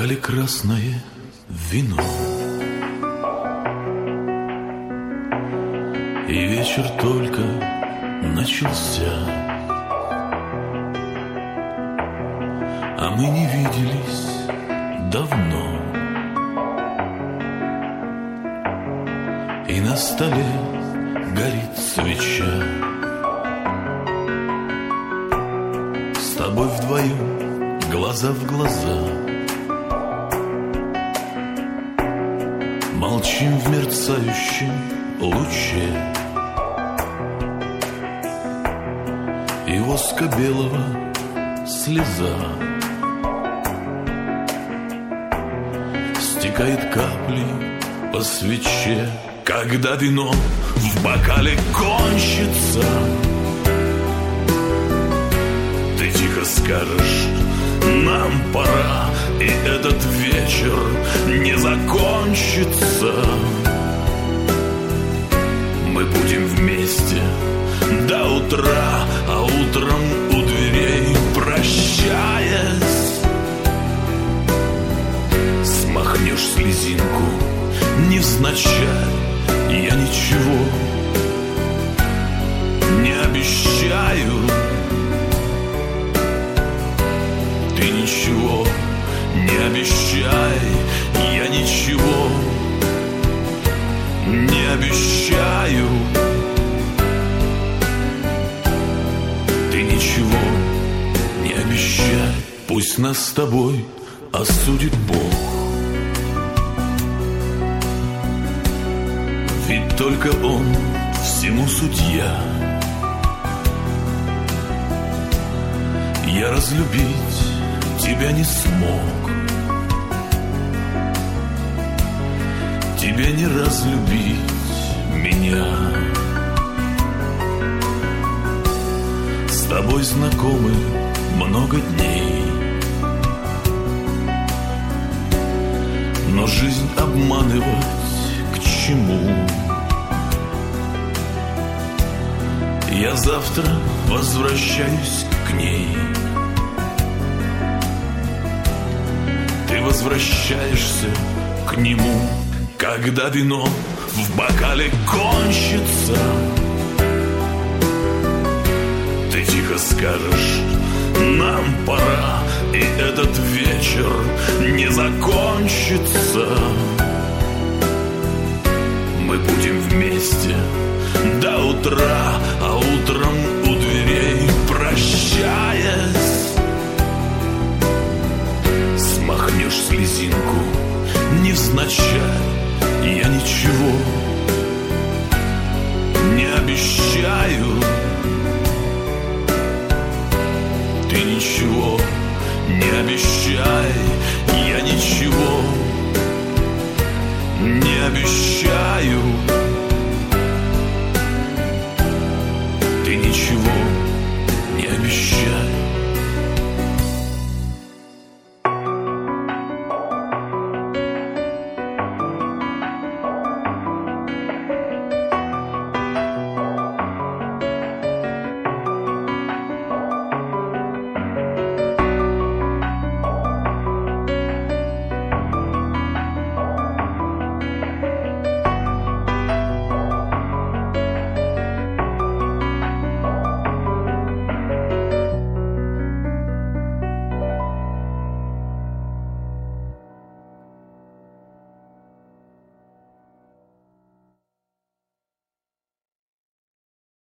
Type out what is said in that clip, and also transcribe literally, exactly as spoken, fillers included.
бокале красное вино, и вечер только начался, а мы не виделись давно. И на столе горит свеча, с тобой вдвоем, глаза в глаза, молчим в мерцающем луче, и воска белого слеза стекает каплей по свече. Когда вино в бокале кончится, ты тихо скажешь: нам пора, и этот вечер не закончится. Мы будем вместе до утра, а утром у дверей, прощаясь, смахнешь слезинку невзначай. Я ничего не обещаю, ты ничего не обещай. Я ничего не обещаю, ты ничего не обещай. Пусть нас с тобой осудит Бог, ведь только Он всему судья. Я разлюбить тебя не смог, тебе не разлюбить меня. С тобой знакомы много дней, но жизнь обманывать к чему? Я завтра возвращаюсь к ней, ты возвращаешься к нему. Когда вино в бокале кончится, ты тихо скажешь: нам пора, и этот вечер не закончится. Мы будем вместе до утра, а утром у дверей, прощаясь, смахнешь слезинку невзначай. Я ничего не обещаю, ты ничего не обещай. Я ничего не обещаю,